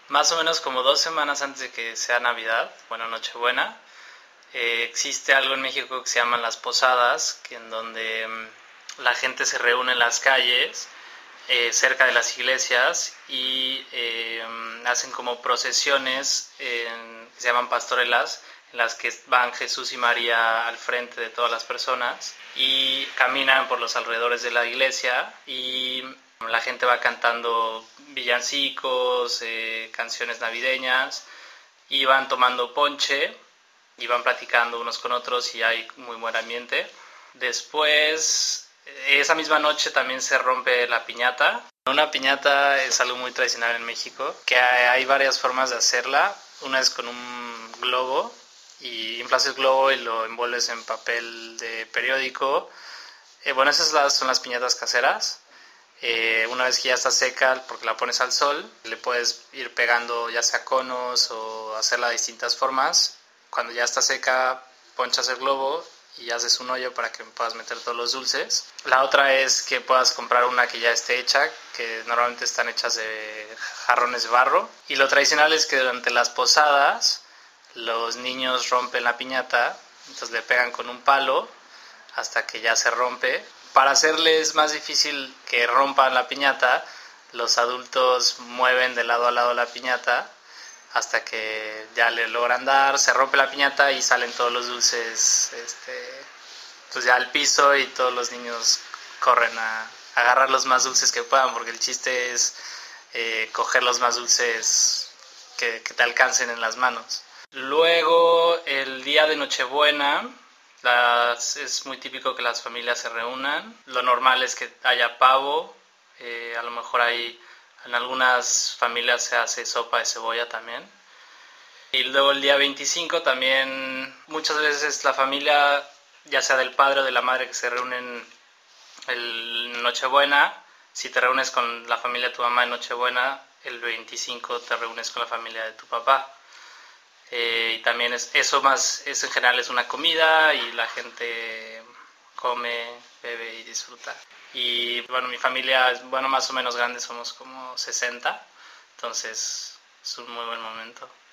Más o menos como 2 semanas antes de que sea Navidad, bueno, Nochebuena, existe algo en México que se llaman las posadas, que en donde la gente se reúne en las calles, cerca de las iglesias y hacen como procesiones que se llaman pastorelas, en las que van Jesús y María al frente de todas las personas y caminan por los alrededores de la iglesia y la gente va cantando villancicos, canciones navideñas y van tomando ponche y van platicando unos con otros y hay muy buen ambiente. Después, esa misma noche también se rompe la piñata. Una piñata es algo muy tradicional en México, que hay varias formas de hacerla. Una es con un globo y inflas el globo y lo envuelves en papel de periódico. Bueno, esas son las piñatas caseras. Una vez que ya está seca, porque la pones al sol, le puedes ir pegando ya sea conos o hacerla de distintas formas. Cuando ya está seca, ponchas el globo y haces un hoyo para que puedas meter todos los dulces. La otra es que puedas comprar una que ya esté hecha, que normalmente están hechas de jarrones de barro. Y lo tradicional es que durante las posadas los niños rompen la piñata, entonces le pegan con un palo hasta que ya se rompe. Para hacerles más difícil que rompan la piñata, los adultos mueven de lado a lado la piñata hasta que ya le logran dar, se rompe la piñata y salen todos los dulces pues ya al piso y todos los niños corren a agarrar los más dulces que puedan, porque el chiste es coger los más dulces que te alcancen en las manos. Luego, el día de Nochebuena, es muy típico que las familias se reúnan. Lo normal es que haya pavo, a lo mejor en algunas familias se hace sopa de cebolla también. Y luego el día 25 también muchas veces la familia, ya sea del padre o de la madre que se reúnen el Nochebuena, si te reúnes con la familia de tu mamá en Nochebuena, el 25 te reúnes con la familia de tu papá. Y también eso en general es una comida y la gente come, bebe y disfruta. Y bueno, mi familia es bueno, más o menos grande, somos como 60, entonces es un muy buen momento.